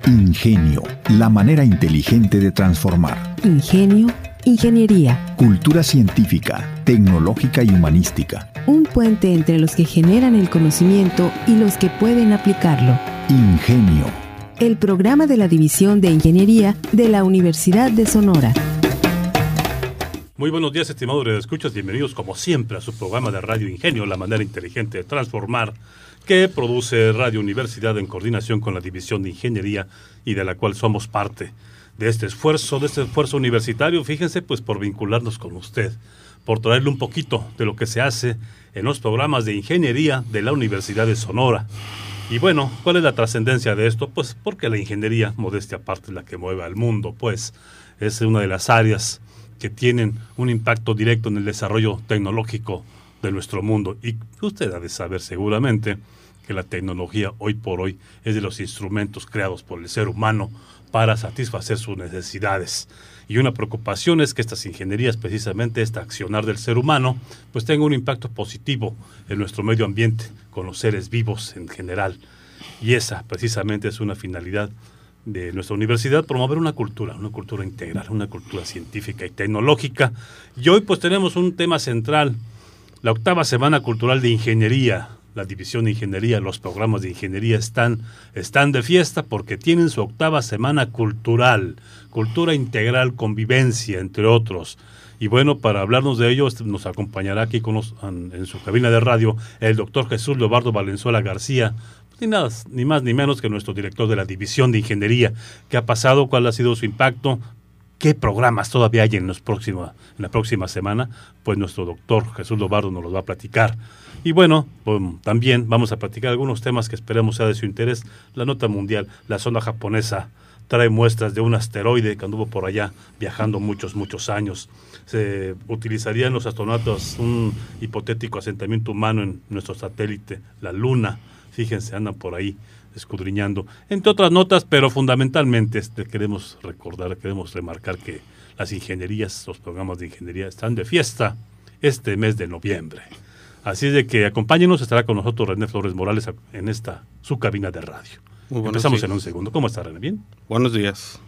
Ingenio, la manera inteligente de transformar. Ingenio, ingeniería. Cultura científica, tecnológica y humanística. Un puente entre los que generan el conocimiento y los que pueden aplicarlo. Ingenio. El programa de la División de Ingeniería de la Universidad de Sonora. Muy buenos días, estimados radioescuchas. Bienvenidos, como siempre, a su programa de Radio Ingenio, la manera inteligente de transformar, que produce Radio Universidad en coordinación con la División de Ingeniería y de la cual somos parte de este esfuerzo universitario. Fíjense, pues, por vincularnos con usted, por traerle un poquito de lo que se hace en los programas de ingeniería de la Universidad de Sonora. Y bueno, ¿cuál es la trascendencia de esto? Pues porque la ingeniería, modestia aparte, es la que mueve al mundo, pues es una de las áreas que tienen un impacto directo en el desarrollo tecnológico de nuestro mundo. Y usted ha de saber seguramente que la tecnología hoy por hoy es de los instrumentos creados por el ser humano para satisfacer sus necesidades. Y una preocupación es que estas ingenierías, precisamente este accionar del ser humano, pues tenga un impacto positivo en nuestro medio ambiente, con los seres vivos en general. Y esa precisamente es una finalidad de nuestra universidad, promover una cultura integral, una cultura científica y tecnológica. Y hoy pues tenemos un tema central, la 8ª Semana Cultural de Ingeniería. La División de Ingeniería, los programas de ingeniería están de fiesta porque tienen su 8ª Semana Cultural, cultura integral, convivencia, entre otros. Y bueno, para hablarnos de ello, nos acompañará aquí en su cabina de radio el doctor Jesús Leobardo Valenzuela García, ni más ni menos que nuestro director de la División de Ingeniería. ¿Qué ha pasado? ¿Cuál ha sido su impacto? ¿Qué programas todavía hay en la próxima semana? Pues nuestro doctor Jesús Leobardo nos los va a platicar. Y bueno, también vamos a platicar algunos temas que esperemos sea de su interés. La nota mundial, la sonda japonesa trae muestras de un asteroide que anduvo por allá viajando muchos años. Se utilizaría en los astronautas un hipotético asentamiento humano en nuestro satélite, la Luna. Fíjense, andan por ahí escudriñando, entre otras notas, pero fundamentalmente queremos remarcar que las ingenierías, los programas de ingeniería están de fiesta este mes de noviembre. Así es de que acompáñenos, estará con nosotros René Flores Morales en su cabina de radio. Empezamos en un segundo. ¿Cómo está, René? ¿Bien? Buenos días.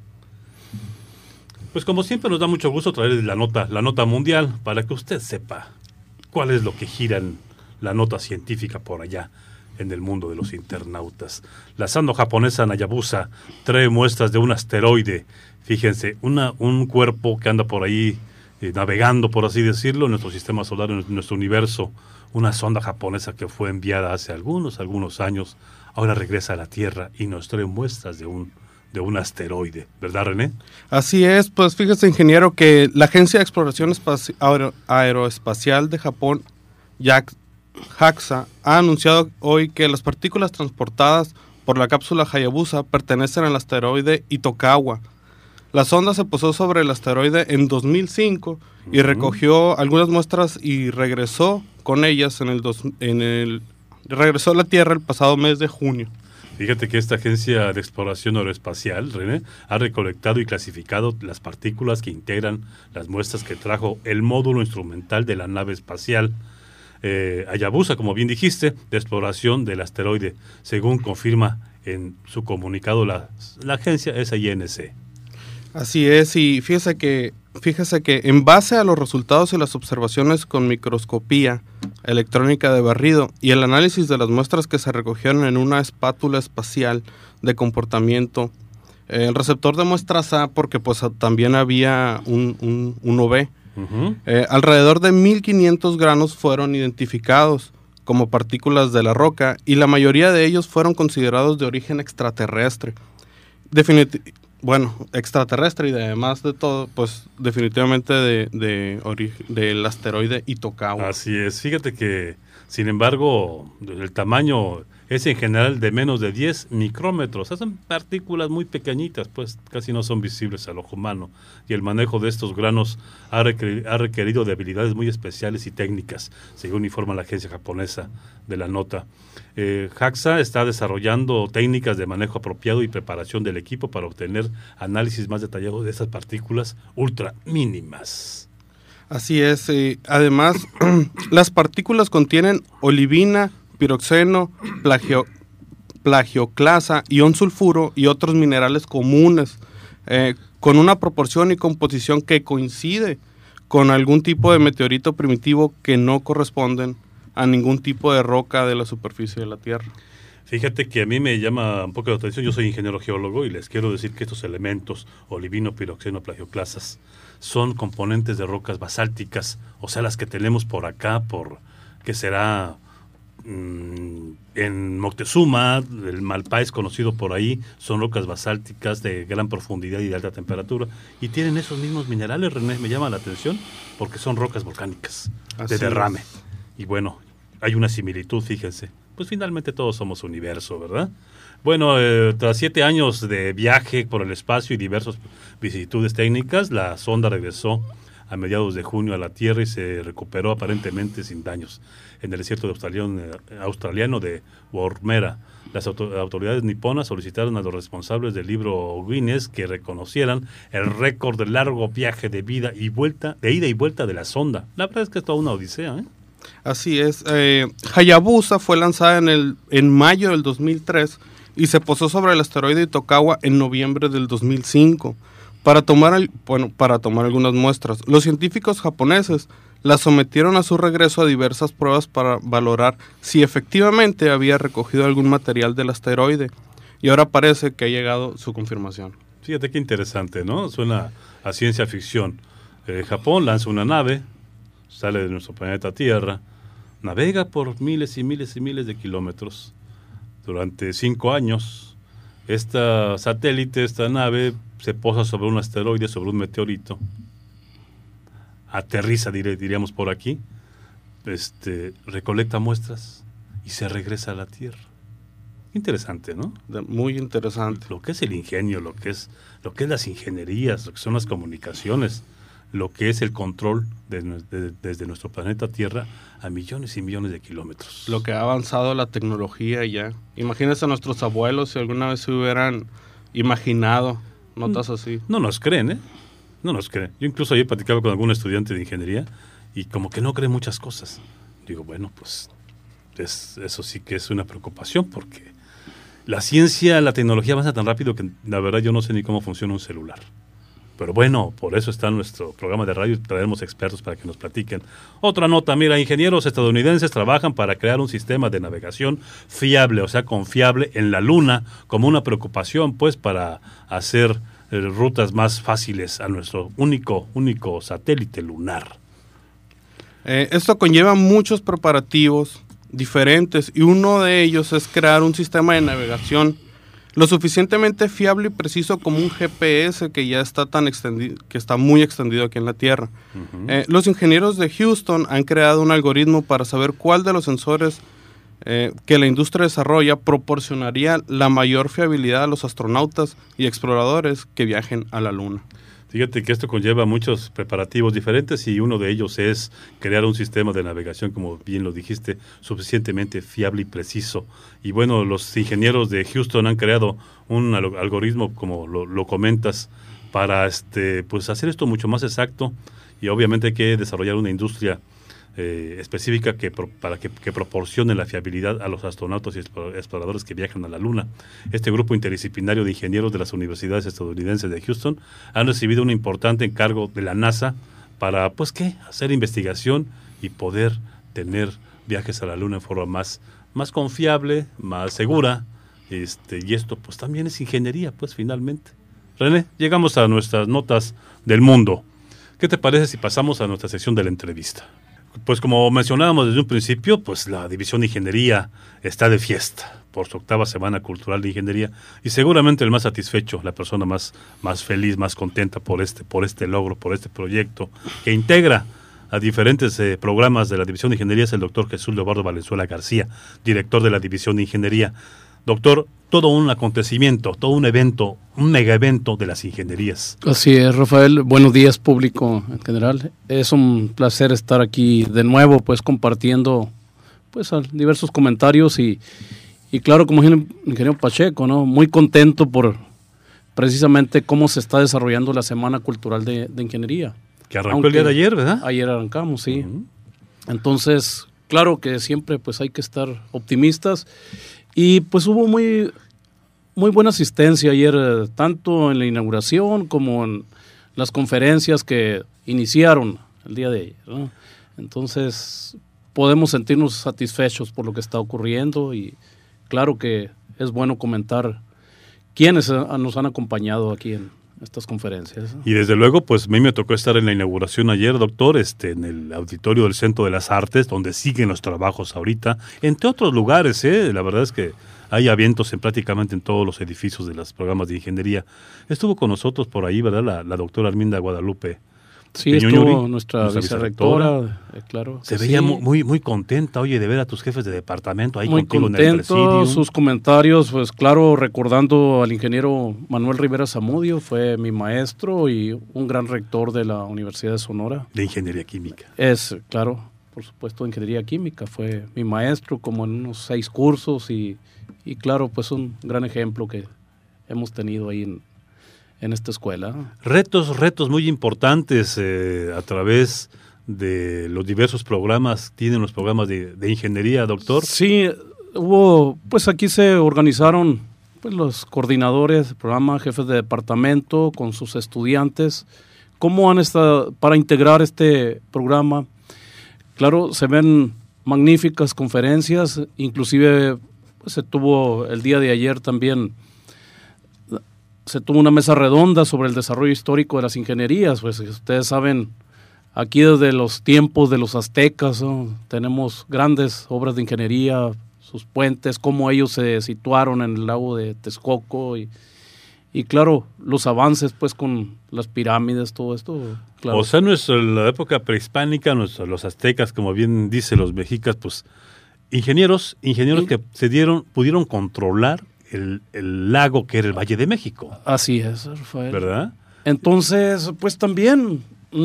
Pues como siempre nos da mucho gusto traerles la nota mundial para que usted sepa cuál es lo que gira en la nota científica por allá en el mundo de los internautas. La sonda japonesa Hayabusa trae muestras de un asteroide. Fíjense, un cuerpo que anda por ahí navegando, por así decirlo, en nuestro sistema solar, en nuestro universo. Una sonda japonesa que fue enviada hace algunos años, ahora regresa a la Tierra y nos trae muestras de un asteroide. ¿Verdad, René? Así es, pues fíjese, ingeniero, que la Agencia de Exploración Aeroespacial de Japón, JAXA, ha anunciado hoy que las partículas transportadas por la cápsula Hayabusa pertenecen al asteroide Itokawa. La sonda se posó sobre el asteroide en 2005 y recogió algunas muestras y regresó con ellas regresó a la Tierra el pasado mes de junio. Fíjate que esta Agencia de Exploración Aeroespacial, René, ha recolectado y clasificado las partículas que integran las muestras que trajo el módulo instrumental de la nave espacial Hayabusa, como bien dijiste, de exploración del asteroide, según confirma en su comunicado la agencia SINC. Así es, y fíjese que en base a los resultados y las observaciones con microscopía electrónica de barrido y el análisis de las muestras que se recogieron en una espátula espacial de comportamiento, el receptor de muestras A, porque pues también había un OB, alrededor de 1.500 granos fueron identificados como partículas de la roca y la mayoría de ellos fueron considerados de origen extraterrestre. Extraterrestre y además de todo, pues definitivamente del asteroide Itokawa. Así es, fíjate que, sin embargo, el tamaño es en general de menos de 10 micrómetros. Son partículas muy pequeñitas, pues casi no son visibles al ojo humano. Y el manejo de estos granos ha requerido de habilidades muy especiales y técnicas, según informa la agencia japonesa de la nota. JAXA está desarrollando técnicas de manejo apropiado y preparación del equipo para obtener análisis más detallados de estas partículas ultra mínimas. Así es. Además, las partículas contienen olivina, piroxeno, plagioclasa, ion sulfuro y otros minerales comunes, con una proporción y composición que coincide con algún tipo de meteorito primitivo que no corresponden a ningún tipo de roca de la superficie de la Tierra. Fíjate que a mí me llama un poco la atención, yo soy ingeniero geólogo y les quiero decir que estos elementos, olivino, piroxeno, plagioclasas, son componentes de rocas basálticas, o sea, las que tenemos por acá, que será en Moctezuma, el Malpais conocido por ahí, son rocas basálticas de gran profundidad y de alta temperatura, y tienen esos mismos minerales, René, me llama la atención, porque son rocas volcánicas, de derrame. Y bueno, hay una similitud, fíjense. Pues finalmente todos somos universo, ¿verdad? Bueno, tras 7 años de viaje por el espacio y diversas vicisitudes técnicas, la sonda regresó a mediados de junio a la Tierra y se recuperó aparentemente sin daños en el desierto australiano de Woomera. Las autoridades niponas solicitaron a los responsables del libro Guinness que reconocieran el récord de largo viaje de ida y vuelta de la sonda. La verdad es que es toda una odisea, ¿eh? Así es. Hayabusa fue lanzada en mayo del 2003 y se posó sobre el asteroide Itokawa en noviembre del 2005 para tomar algunas muestras. Los científicos japoneses la sometieron a su regreso a diversas pruebas para valorar si efectivamente había recogido algún material del asteroide, y ahora parece que ha llegado su confirmación. Fíjate qué interesante, ¿no? Suena a ciencia ficción. Japón lanza una nave, sale de nuestro planeta Tierra, navega por miles y miles y miles de kilómetros. Durante 5 años, esta nave, se posa sobre un asteroide, sobre un meteorito, aterriza, diríamos por aquí, recolecta muestras y se regresa a la Tierra. Interesante, ¿no? Muy interesante. Lo que es el ingenio, lo que es las ingenierías, lo que son las comunicaciones, lo que es el control desde nuestro planeta Tierra a millones y millones de kilómetros. Lo que ha avanzado la tecnología ya. Imagínense a nuestros abuelos si alguna vez se hubieran imaginado notas así. No nos creen, ¿eh? No nos creen. Yo incluso ayer platicaba con algún estudiante de ingeniería y como que no cree muchas cosas. Digo, bueno, pues eso sí que es una preocupación porque la ciencia, la tecnología avanza tan rápido que la verdad yo no sé ni cómo funciona un celular. Pero bueno, por eso está nuestro programa de radio y traemos expertos para que nos platiquen. Otra nota, mira, ingenieros estadounidenses trabajan para crear un sistema de navegación fiable, o sea, confiable en la Luna, como una preocupación, pues, para hacer rutas más fáciles a nuestro único satélite lunar. Esto conlleva muchos preparativos diferentes y uno de ellos es crear un sistema de navegación lo suficientemente fiable y preciso como un GPS que ya está tan extendido, que está muy extendido aquí en la Tierra. Uh-huh. Los ingenieros de Houston han creado un algoritmo para saber cuál de los sensores que la industria desarrolla proporcionaría la mayor fiabilidad a los astronautas y exploradores que viajen a la Luna. Fíjate que esto conlleva muchos preparativos diferentes y uno de ellos es crear un sistema de navegación, como bien lo dijiste, suficientemente fiable y preciso. Y bueno, los ingenieros de Houston han creado un algoritmo, como lo comentas, para pues hacer esto mucho más exacto, y obviamente hay que desarrollar una industria específica para que proporcione la fiabilidad a los astronautas y exploradores que viajan a la Luna. Este grupo interdisciplinario de ingenieros de las universidades estadounidenses de Houston han recibido un importante encargo de la NASA para, pues, hacer investigación y poder tener viajes a la Luna en forma más confiable, más segura, y esto pues también es ingeniería, pues, finalmente. René, llegamos a nuestras notas del mundo. ¿Qué te parece si pasamos a nuestra sección de la entrevista? Pues como mencionábamos desde un principio, pues la División de Ingeniería está de fiesta por su 8ª Semana Cultural de Ingeniería y seguramente el más satisfecho, la persona más feliz, más contenta por este logro, por este proyecto que integra a diferentes programas de la División de Ingeniería es el doctor Jesús Leobardo Valenzuela García, director de la División de Ingeniería. Doctor, todo un acontecimiento, todo un evento, un mega evento de las ingenierías. Así es, Rafael. Buenos días, público en general. Es un placer estar aquí de nuevo, pues, compartiendo pues diversos comentarios y claro, como ingeniero Pacheco, ¿no? Muy contento por precisamente cómo se está desarrollando la Semana Cultural de Ingeniería. Que arrancó el día de ayer, ¿verdad? Ayer arrancamos, sí. Uh-huh. Entonces, claro que siempre pues hay que estar optimistas. Y pues hubo muy buena asistencia ayer, tanto en la inauguración como en las conferencias que iniciaron el día de ayer, ¿no? Entonces podemos sentirnos satisfechos por lo que está ocurriendo y claro que es bueno comentar quiénes nos han acompañado aquí en estas conferencias. Y desde luego, pues a mí me tocó estar en la inauguración ayer, doctor, en el auditorio del Centro de las Artes, donde siguen los trabajos ahorita, entre otros lugares, la verdad es que hay eventos prácticamente en todos los edificios de los programas de ingeniería. Estuvo con nosotros por ahí, ¿verdad? La doctora Arminda Guadalupe. Sí, estuvo nuestra vicerrectora, claro. Se veía muy contenta, oye, de ver a tus jefes de departamento ahí muy contigo contento, en el presidium. Sus comentarios, pues claro, recordando al ingeniero Manuel Rivera Zamudio, fue mi maestro y un gran rector de la Universidad de Sonora. De Ingeniería Química. Claro, por supuesto, de Ingeniería Química, fue mi maestro como en unos 6 cursos y claro, pues un gran ejemplo que hemos tenido ahí en esta escuela. Retos muy importantes a través de los diversos programas, tienen los programas de ingeniería, doctor. Sí, pues aquí se organizaron pues los coordinadores del programa, jefes de departamento con sus estudiantes, cómo han estado para integrar este programa. Claro, se ven magníficas conferencias, inclusive pues, se tuvo el día de ayer también. Se tuvo una mesa redonda sobre el desarrollo histórico de las ingenierías, pues ustedes saben, aquí desde los tiempos de los aztecas, ¿no? Tenemos grandes obras de ingeniería, sus puentes, cómo ellos se situaron en el lago de Texcoco y claro, los avances pues con las pirámides, todo esto. Claro. O sea, en la época prehispánica, los aztecas, como bien dicen los mexicas, pues ingenieros que pudieron controlar el lago que era el Valle de México. Así es, Rafael. ¿Verdad? Entonces, pues también,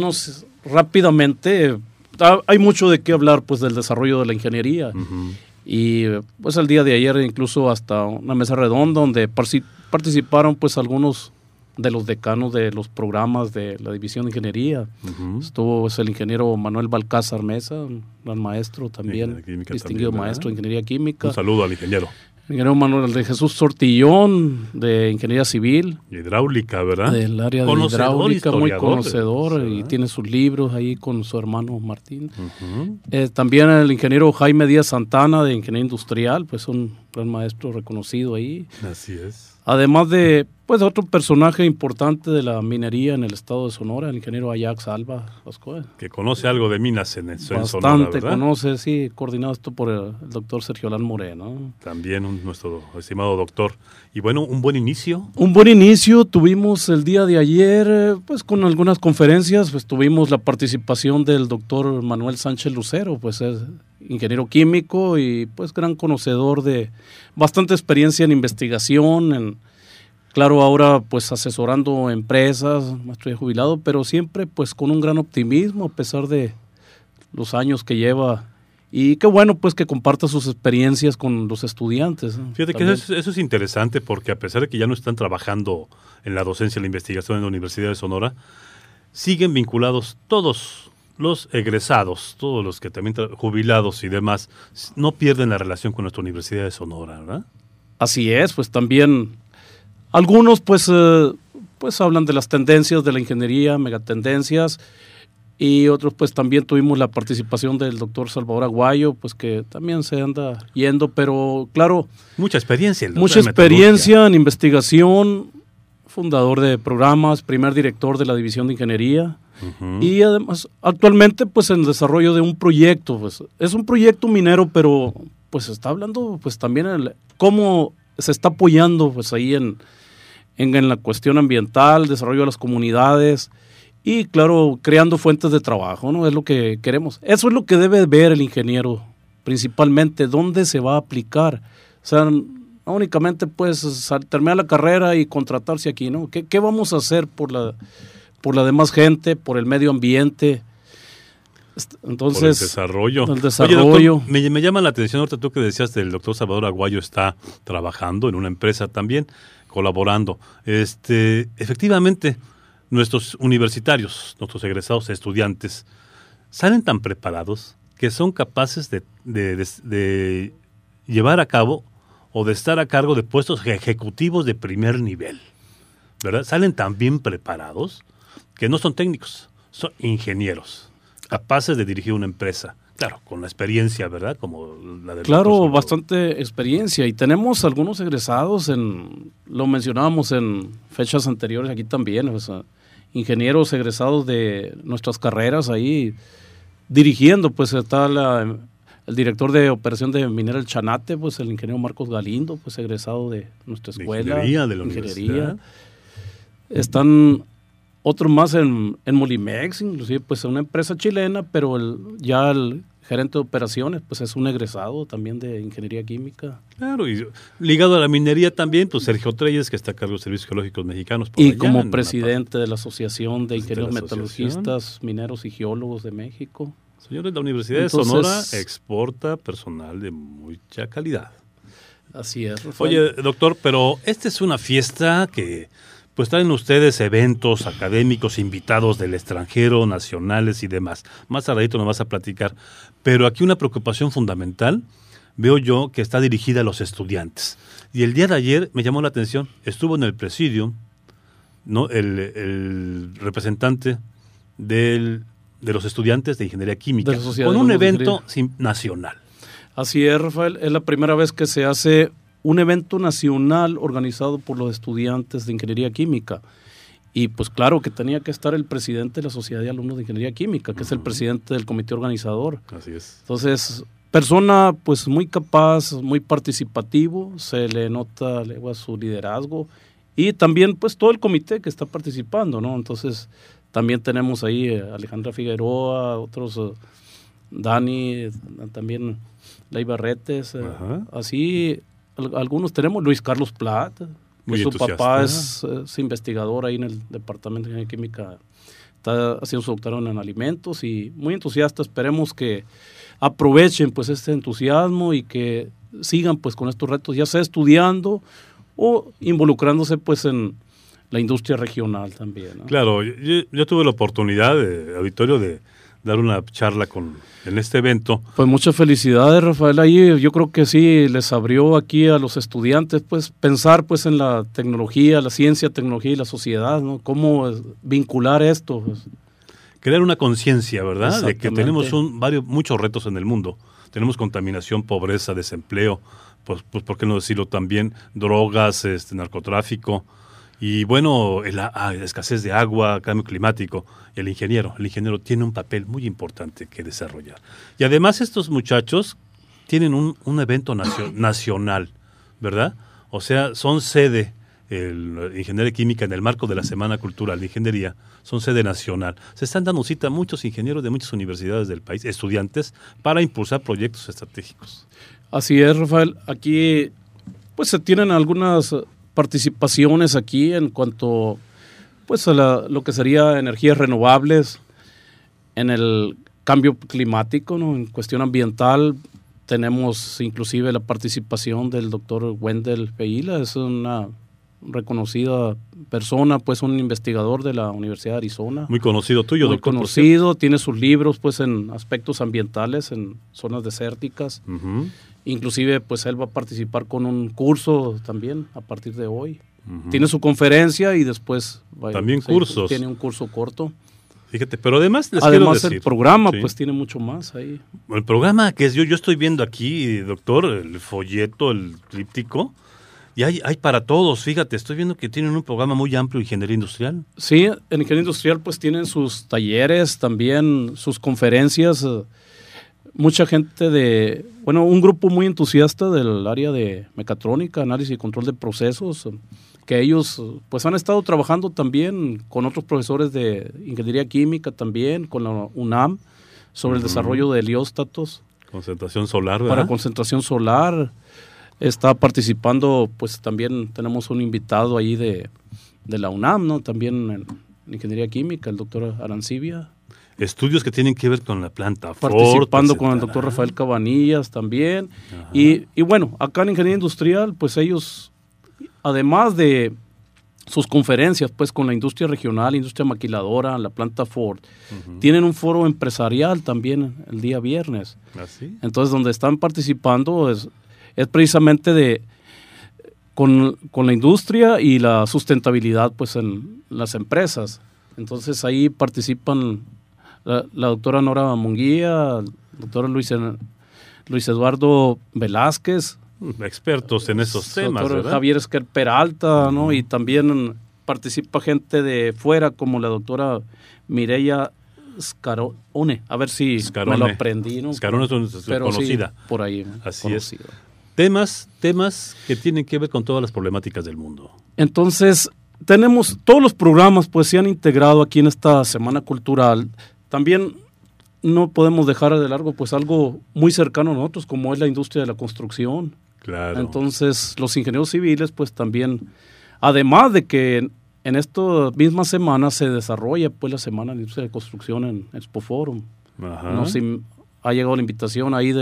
rápidamente, hay mucho de qué hablar pues del desarrollo de la ingeniería. Uh-huh. Y pues el día de ayer incluso hasta una mesa redonda donde participaron pues algunos de los decanos de los programas de la División de Ingeniería. Uh-huh. Estuvo pues, el ingeniero Manuel Balcázar Mesa, un gran maestro también, distinguido también, maestro de Ingeniería Química. Un saludo al ingeniero. Ingeniero Manuel de Jesús Sortillón, de Ingeniería Civil. Hidráulica, ¿verdad? Del área de hidráulica, muy conocedor, y tiene sus libros ahí con su hermano Martín. Uh-huh. También el ingeniero Jaime Díaz Santana, de Ingeniería Industrial, pues un gran maestro reconocido ahí. Así es. Además de, pues, otro personaje importante de la minería en el estado de Sonora, el ingeniero Ayax Alba Vascoe. Que conoce algo de minas en Sonora, bastante ¿verdad? Conoce, sí, coordinado esto por el doctor Sergio Alán Moreno. También nuestro estimado doctor. Y bueno, un buen inicio. Un buen inicio tuvimos el día de ayer, pues con algunas conferencias, pues tuvimos la participación del doctor Manuel Sánchez Lucero, pues es ingeniero químico y pues gran conocedor de bastante experiencia en investigación, claro, ahora pues asesorando empresas, maestro ya jubilado, pero siempre pues con un gran optimismo a pesar de los años que lleva. Y qué bueno pues que comparta sus experiencias con los estudiantes, ¿no? Fíjate que eso es interesante porque a pesar de que ya no están trabajando en la docencia y la investigación en la Universidad de Sonora, siguen vinculados todos los egresados, todos los que también jubilados y demás, no pierden la relación con nuestra Universidad de Sonora, ¿verdad? Así es, pues también algunos pues hablan de las tendencias de la ingeniería, megatendencias, y otros pues también tuvimos la participación del doctor Salvador Aguayo, pues que también se anda yendo, pero claro... Mucha experiencia. Mucha experiencia en investigación, fundador de programas, primer director de la División de Ingeniería, uh-huh. Y además actualmente pues en el desarrollo de un proyecto, pues es un proyecto minero, pero pues está hablando pues también cómo se está apoyando pues ahí en la cuestión ambiental, desarrollo de las comunidades y claro, creando fuentes de trabajo, ¿no? Es lo que queremos. Eso es lo que debe ver el ingeniero, principalmente, dónde se va a aplicar. O sea, no únicamente pues terminar la carrera y contratarse aquí, ¿no? ¿Qué vamos a hacer por la demás gente, por el medio ambiente? Entonces, por el desarrollo. Oye, doctor, me llama la atención ahorita tú que decías del doctor Salvador Aguayo está trabajando en una empresa también, colaborando. Efectivamente, nuestros universitarios, nuestros egresados estudiantes, salen tan preparados que son capaces de llevar a cabo o de estar a cargo de puestos ejecutivos de primer nivel, ¿verdad? Salen tan bien preparados que no son técnicos, son ingenieros, capaces de dirigir una empresa. Claro, con la experiencia, ¿verdad? Como la del Claro, doctor. bastante experiencia. Y tenemos algunos egresados, lo mencionábamos en fechas anteriores aquí también, o sea, ingenieros egresados de nuestras carreras ahí dirigiendo, pues está el director de operación de Minera El Chanate, pues el ingeniero Marcos Galindo, pues egresado de nuestra escuela. De la universidad. Están otros más en Molimex, inclusive pues una empresa chilena, pero el gerente de operaciones pues es un egresado también de ingeniería química. Claro, y ligado a la minería también, pues Sergio Treyes, que está a cargo de Servicios Geológicos Mexicanos. Y allá, como presidente de la Asociación de Ingenieros de la Metalurgistas, Mineros y Geólogos de México. Señores, la Universidad de Sonora exporta personal de mucha calidad. Así es, Rafael. Oye, doctor, pero esta es una fiesta que pues traen ustedes eventos académicos, invitados del extranjero, nacionales y demás. Más tardito nos vas a platicar. Pero aquí una preocupación fundamental, veo yo, que está dirigida a los estudiantes. Y el día de ayer me llamó la atención, estuvo en el presidio, ¿no? el representante de los estudiantes de Ingeniería Química, con un evento nacional. Así es, Rafael, es la primera vez que se hace un evento nacional organizado por los estudiantes de Ingeniería Química. Y pues claro que tenía que estar el presidente de la Sociedad de Alumnos de Ingeniería Química, que es el presidente del comité organizador. Así es. Entonces, persona pues muy capaz, muy participativo, se le nota su liderazgo y también pues todo el comité que está participando, ¿no? Entonces, también tenemos ahí Alejandra Figueroa, otros, Dani, también Ley Barretes, así algunos tenemos, Luis Carlos Plat, que su papá es investigador ahí en el Departamento de Ingeniería Química, está haciendo su doctorado en alimentos y muy entusiasta. Esperemos que aprovechen pues este entusiasmo y que sigan pues con estos retos, ya sea estudiando o involucrándose pues en la industria regional también, ¿no? Claro, yo tuve la oportunidad, auditorio, de dar una charla en este evento. Pues muchas felicidades, Rafael. Ahí yo creo que sí les abrió aquí a los estudiantes pues pensar pues en la tecnología, la ciencia, tecnología y la sociedad, ¿no? Cómo vincular esto. Pues. Crear una conciencia, ¿verdad? De que tenemos muchos retos en el mundo. Tenemos contaminación, pobreza, desempleo, pues ¿por qué no decirlo también? Drogas, narcotráfico. Y bueno, la escasez de agua, cambio climático. El ingeniero tiene un papel muy importante que desarrollar. Y además estos muchachos tienen un evento nacional, ¿verdad? O sea, son sede, Ingeniería Química en el marco de la Semana Cultural de Ingeniería, son sede nacional. Se están dando cita a muchos ingenieros de muchas universidades del país, estudiantes, para impulsar proyectos estratégicos. Así es, Rafael. Aquí pues se tienen algunas participaciones aquí en cuanto pues a lo que sería energías renovables, en el cambio climático, ¿no? En cuestión ambiental tenemos inclusive la participación del doctor Wendell Peila, es una reconocida persona, pues un investigador de la Universidad de Arizona. Muy conocido tuyo, muy doctor. Muy conocido, tiene sus libros pues en aspectos ambientales, en zonas desérticas. Uh-huh. Inclusive pues él va a participar con un curso también a partir de hoy. Uh-huh. Tiene su conferencia y después también cursos. Tiene un curso corto. Fíjate, pero además quiero decir, el programa pues tiene mucho más ahí. El programa que yo estoy viendo aquí, doctor, el folleto, el tríptico, y hay para todos. Fíjate, estoy viendo que tienen un programa muy amplio de ingeniería industrial. Sí, en ingeniería industrial pues tienen sus talleres, también sus conferencias. Mucha gente un grupo muy entusiasta del área de mecatrónica, análisis y control de procesos, que ellos pues han estado trabajando también con otros profesores de ingeniería química también, con la UNAM, sobre el desarrollo de helióstatos. Concentración solar, ¿verdad? Para concentración solar. Está participando, pues también tenemos un invitado ahí de la UNAM, ¿no? También en ingeniería química, el doctor Arancibia. Estudios que tienen que ver con la planta Ford. Participando con el doctor Rafael Cabanillas también. Y bueno, acá en ingeniería industrial, pues ellos, además de sus conferencias pues con la industria regional, industria maquiladora, la planta Ford, tienen un foro empresarial también el día viernes. ¿Ah, sí? Entonces, donde están participando es precisamente de con la industria y la sustentabilidad pues en las empresas. Entonces ahí participan la doctora Nora Munguía, el doctor Luis Eduardo Velázquez, expertos en esos temas, doctor ¿verdad? Javier Esquer Peralta, ¿no? Y también participa gente de fuera como la doctora Mireya Scarone, a ver si Scarone. me lo aprendí, ¿no? Scarone es Pero conocida. sí, por ahí. Así conocida. es. Temas que tienen que ver con todas las problemáticas del mundo. Entonces, tenemos todos los programas, pues se han integrado aquí en esta Semana Cultural. También no podemos dejar de largo, pues algo muy cercano a nosotros, como es la industria de la construcción. Claro. Entonces, los ingenieros civiles, pues también, además de que en esta misma semana se desarrolla pues la Semana de la Industria de la Construcción en Expo Forum. Ajá. No sé si ha llegado la invitación ahí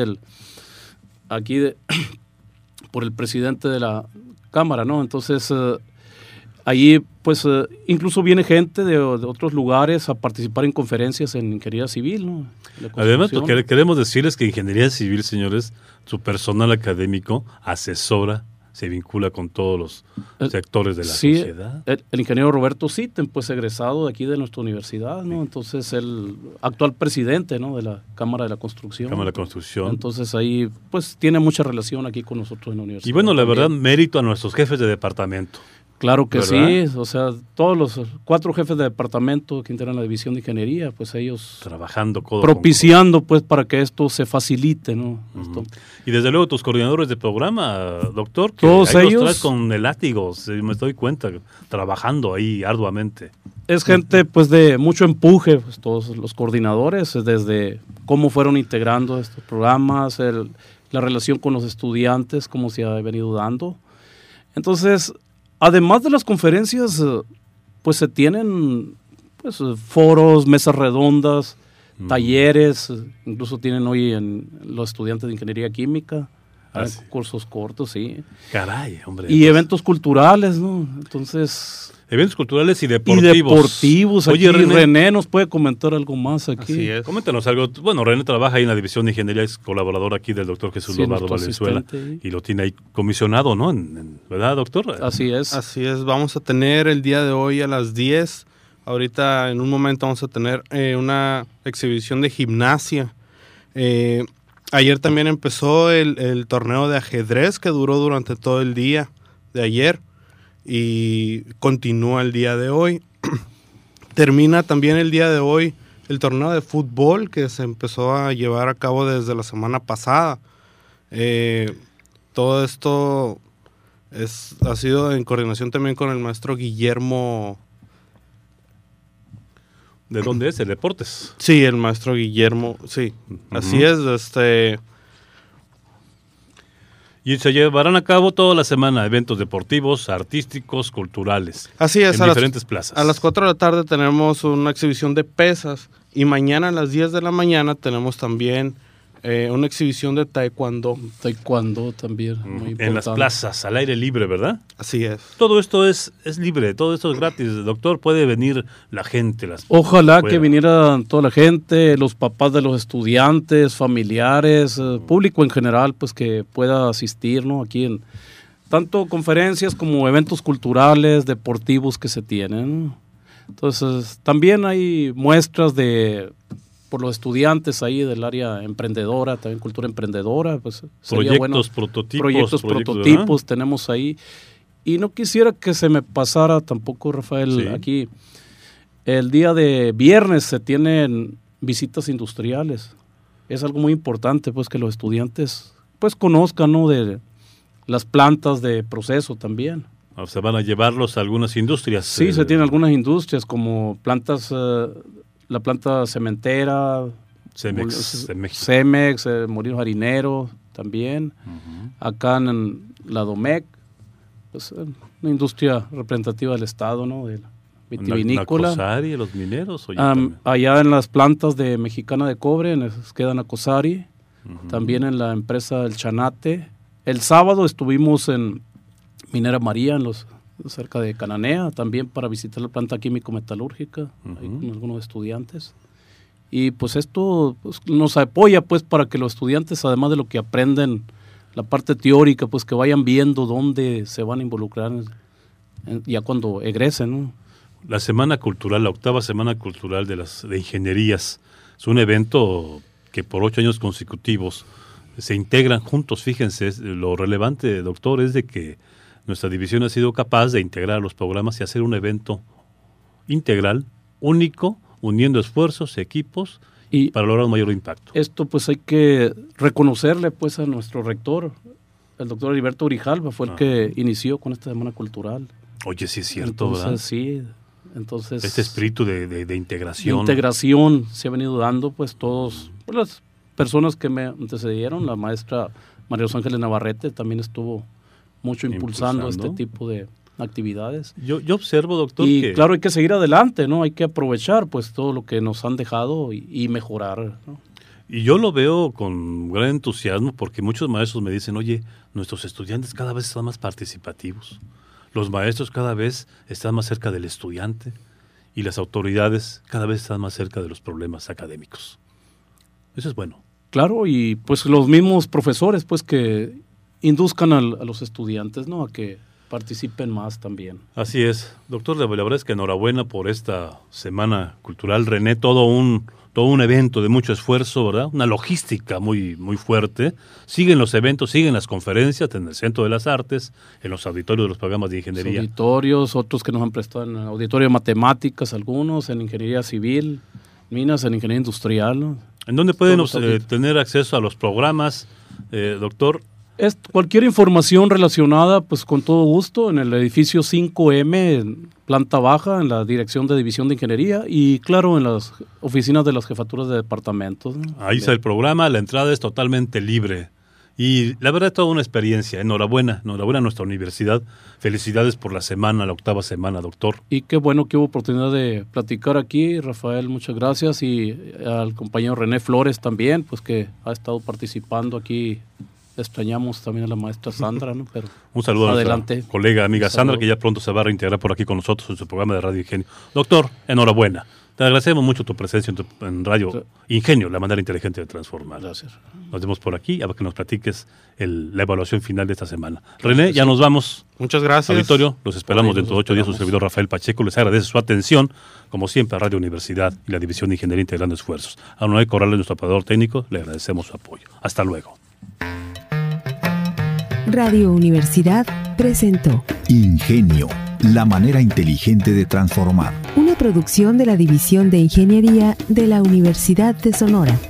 por el presidente de la Cámara, ¿no? Entonces, allí pues incluso viene gente de otros lugares a participar en conferencias en ingeniería civil, ¿no? Además, lo que queremos decirles que ingeniería civil, señores, su personal académico asesora, se vincula con todos los sectores de la sociedad. El ingeniero Roberto Sitten, pues egresado de aquí de nuestra universidad, ¿no? Entonces, el actual presidente, ¿no? De la Cámara de la Construcción. Cámara de la Construcción. Entonces, ahí, pues, tiene mucha relación aquí con nosotros en la universidad. Y bueno, la también. verdad, mérito a nuestros jefes de departamento. Claro que ¿verdad? sí, o sea, todos los 4 jefes de departamento que integran la división de ingeniería, pues ellos Trabajando codo propiciando pues para que esto se facilite, ¿no? con codo. Esto. Y desde luego tus coordinadores de programa, doctor, que Todos ahí ellos- los traes con el látigo, me doy cuenta, trabajando ahí arduamente. Es gente pues de mucho empuje, pues, todos los coordinadores, desde cómo fueron integrando estos programas, la relación con los estudiantes, cómo se ha venido dando. Entonces, además de las conferencias, pues se tienen pues, foros, mesas redondas, talleres, incluso tienen hoy en los estudiantes de ingeniería química, Ah, hay sí. cursos cortos, sí. Caray, hombre. Y eventos culturales, ¿no? Entonces, Eventos culturales y y deportivos. deportivos. Oye, Aquí René, René nos puede comentar algo más aquí. Así es. coméntanos algo. Bueno, René trabaja ahí en la división de ingeniería, es colaborador aquí del doctor Jesús Sí, Lombardo nuestro Valenzuela. asistente. Y lo tiene ahí comisionado, ¿no? ¿Verdad, doctor? Así es. Así es, vamos a tener el día de hoy a las 10. Ahorita en un momento vamos a tener una exhibición de gimnasia. Ayer también empezó el torneo de ajedrez que duró durante todo el día de ayer y continúa el día de hoy. Termina también el día de hoy el torneo de fútbol que se empezó a llevar a cabo desde la semana pasada. Todo esto ha sido en coordinación también con el maestro Guillermo. ¿De dónde es? El Deportes. Sí, el maestro Guillermo, sí. Así es, Y se llevarán a cabo toda la semana eventos deportivos, artísticos, culturales. Así es, en diferentes plazas. A las 4 de la tarde tenemos una exhibición de pesas y mañana a las 10 de la mañana tenemos también una exhibición de taekwondo. Taekwondo también, muy importante. En las plazas, al aire libre, ¿verdad? Así es. Todo esto es libre, todo esto es gratis. Doctor, puede venir la gente. Ojalá pueda. que viniera toda la gente, los papás de los estudiantes, familiares, público en general, pues que pueda asistir, ¿no? Aquí en tanto conferencias como eventos culturales, deportivos que se tienen, ¿no? Entonces, también hay muestras por los estudiantes ahí del área emprendedora, también cultura emprendedora, pues sería Proyectos, bueno. prototipos. Prototipos tenemos ahí. Y no quisiera que se me pasara tampoco, Rafael, Sí. aquí. El día de viernes se tienen visitas industriales. Es algo muy importante, pues, que los estudiantes, pues, conozcan, ¿no? De las plantas de proceso también. O sea, van a llevarlos a algunas industrias. Sí, se tienen algunas industrias como plantas, la planta cementera, Cemex, Molinos Harineros también. Acá en la Domec, pues, una industria representativa del Estado, ¿no? De la vitivinícola. ¿Nacosari, los mineros? Oye, Allá en las plantas de Mexicana de Cobre, queda Nacosari, también en la empresa El Chanate. El sábado estuvimos en Minera María, cerca de Cananea, también para visitar la planta químico-metalúrgica, ahí con algunos estudiantes. Y pues esto pues, nos apoya pues para que los estudiantes, además de lo que aprenden la parte teórica, pues que vayan viendo dónde se van a involucrar ya cuando egresen, ¿no? La Semana Cultural, la 8ª Semana Cultural de Ingenierías, es un evento que por 8 años consecutivos se integran juntos. Fíjense, lo relevante, doctor, es de que nuestra división ha sido capaz de integrar los programas y hacer un evento integral, único, uniendo esfuerzos, equipos, y para lograr un mayor impacto. Esto pues hay que reconocerle pues a nuestro rector, el doctor Heriberto Grijalva, fue el que inició con esta Semana Cultural. Oye, sí es cierto, entonces, ¿verdad? Sí, entonces... Este espíritu de integración. De integración se ha venido dando, pues todos, pues, las personas que me antecedieron, la maestra María Los Ángeles Navarrete también estuvo mucho impulsando este tipo de actividades. Yo observo, doctor, y que... claro, hay que seguir adelante, ¿no? Hay que aprovechar pues todo lo que nos han dejado y mejorar, ¿no? Y yo lo veo con gran entusiasmo porque muchos maestros me dicen, oye, nuestros estudiantes cada vez están más participativos, los maestros cada vez están más cerca del estudiante y las autoridades cada vez están más cerca de los problemas académicos. Eso es bueno. Claro, y pues los mismos profesores pues que induzcan a los estudiantes, ¿no? A que participen más también. Así es. Doctor, la verdad es que enhorabuena por esta Semana Cultural. René, todo un evento de mucho esfuerzo, ¿verdad? Una logística muy, muy fuerte. Siguen los eventos, siguen las conferencias en el Centro de las Artes, en los auditorios de los programas de ingeniería. Los auditorios, otros que nos han prestado en el auditorio de matemáticas, algunos en ingeniería civil, minas, en ingeniería industrial, ¿no? ¿En dónde pueden tener acceso a los programas, doctor? Cualquier información relacionada, pues con todo gusto, en el edificio 5M, en planta baja, en la Dirección de División de Ingeniería y, claro, en las oficinas de las jefaturas de departamentos, ¿no? Ahí está el programa, la entrada es totalmente libre. Y la verdad es toda una experiencia. Enhorabuena a nuestra universidad. Felicidades por la semana, la 8ª semana, doctor. Y qué bueno que hubo oportunidad de platicar aquí, Rafael, muchas gracias. Y al compañero René Flores también, pues que ha estado participando aquí. Extrañamos también a la maestra Sandra, ¿no? Pero un saludo a nuestra colega, amiga Sandra, que ya pronto se va a reintegrar por aquí con nosotros en su programa de Radio Ingenio. Doctor, enhorabuena. Te agradecemos mucho tu presencia en Radio Ingenio, la manera inteligente de transformar. Gracias. Nos vemos por aquí, a ver que nos platiques la evaluación final de esta semana. René, ya nos vamos. Muchas gracias. Auditorio, los esperamos dentro de 8 días. Su servidor Rafael Pacheco les agradece su atención, como siempre, a Radio Universidad y la División de Ingeniería Integrando Esfuerzos. A Noé Corrales, nuestro operador técnico, le agradecemos su apoyo. Hasta luego. Radio Universidad presentó Ingenio, la manera inteligente de transformar. Una producción de la División de Ingeniería de la Universidad de Sonora.